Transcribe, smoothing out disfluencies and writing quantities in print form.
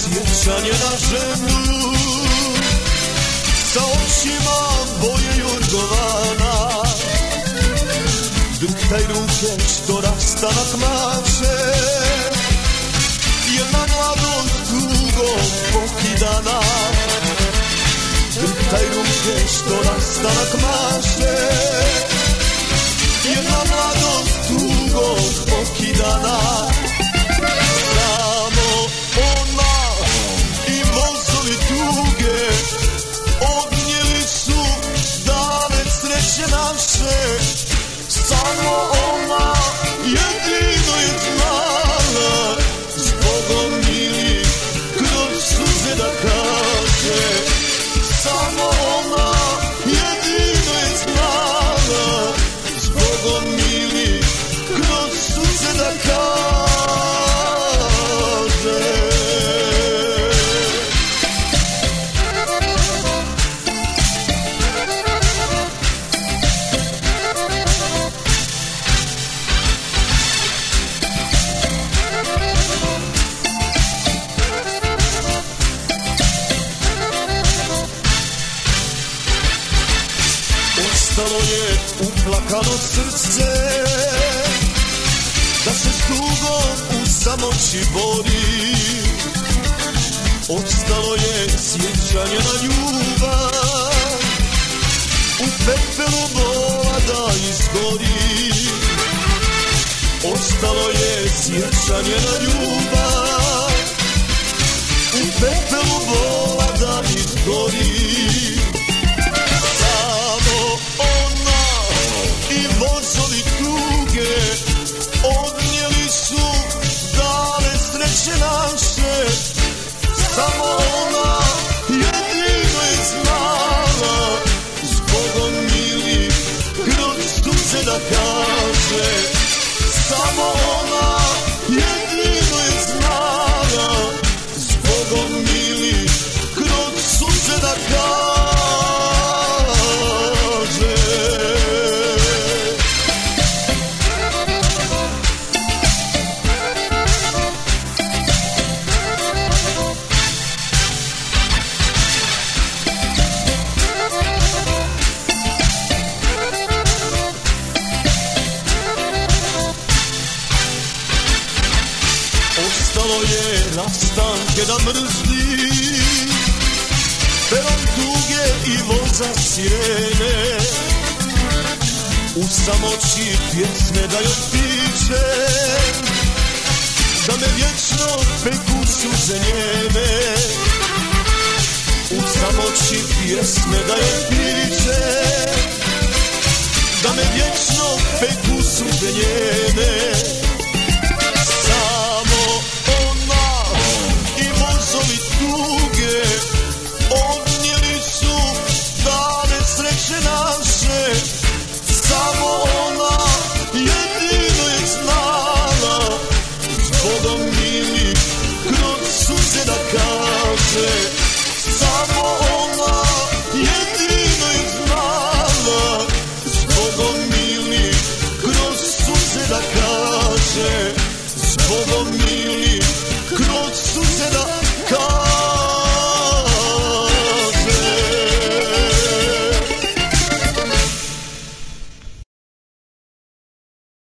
sjećanje na ženu, sa očima boje Jorgovana. Drhtaj ruke što rastanak mače, jedna mladost tugom pokidana. Drhtaj ruke što rastanak mače, jedna mladost tugom pokidana. Samo ona i vozovi tuge odnijeli su dane sreće naše. Samo ona jedino je znala, zbogom mili kroz suze da kaže. Samo ona jedino je znala, zbogom mili kroz suze da kaže. Ostalo je uplakano srce, da se s tugom u samoći bori. Ostalo je sjećanje na ljubav, u pepelu bola da izgori. Ostalo je sjećanje na ljubav, u pepelu bola da izgori. I vozovi tuge odnijeli su dane sreće naše. Samo ona jedino je znala, zbogom mili kroz suze da kaže. Samo ona jedino je znala, zbogom mili kroz suze da kaže. Ostalo je rastanke da mrzi, perom tuge i voza sirene. U samoći pjesme da joj piše, da me vječno peku suze njene. U samoći pjesme da joj piše, da me vječno peku suze njene. Vozovi tuge odnijeli su dane sreće naše. Samo ona jedino je znala, zbogom mili kroz suze da kaže. Samo ona jedino je znala, zbogom mili kroz suze da kaže. Zbogom